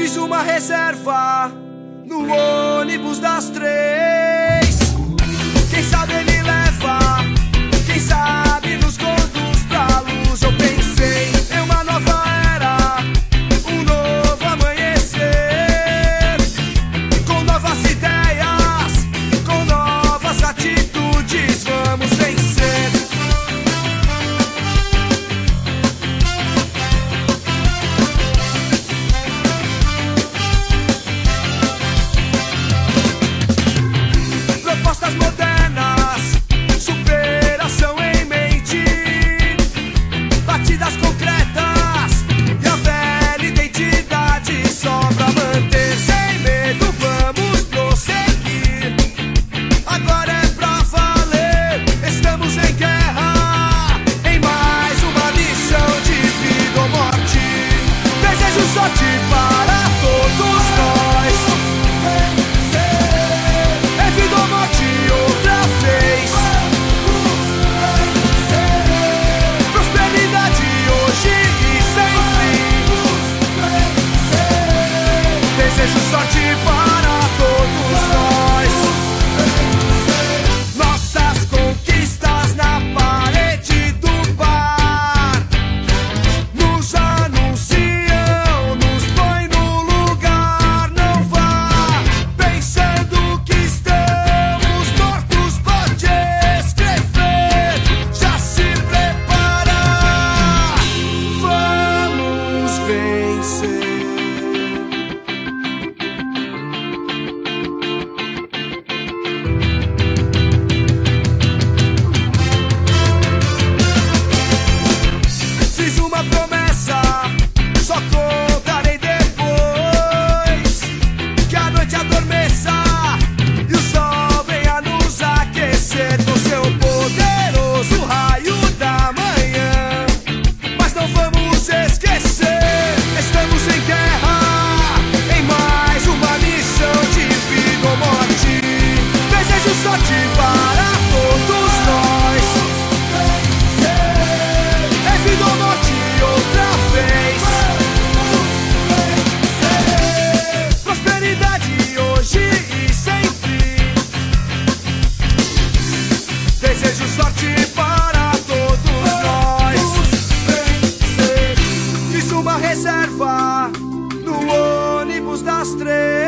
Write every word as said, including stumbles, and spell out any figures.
Fiz uma reserva no ônibus das três. Quem sabe ele leva, quem sabe nos conduz pra luz. Eu pensei em uma nova era, um novo amanhecer, com novas ideias, com novas atitudes. Vamos vencer. Propostas modernas, superação em mente, batidas concretas e a velha identidade só pra manter. Sem medo vamos prosseguir, agora é pra valer. Estamos em guerra, em mais uma missão de vida ou morte. Desejo sorte para todos nós. É vida ou morte outra vez. Prosperidade hoje e sempre. Desejo sorte para todos nós. Nossas conquistas na parede do bar nos anunciam, nos põe no lugar. Não vá pensando que estamos mortos, pode escrever, já se prepara. Vamos vencer. Fiz uma promessa, só contarei depois que a noite adormeça e o sol venha nos aquecer com seu poderoso raio da manhã. Mas não vamos esquecer, estamos em guerra, em mais uma missão de vida ou morte. Desejo sorte para todos nós. É vida ou morte outra vez. Prosperidade hoje e sempre. Desejo sorte para todos nós. Fiz uma reserva no ônibus das três.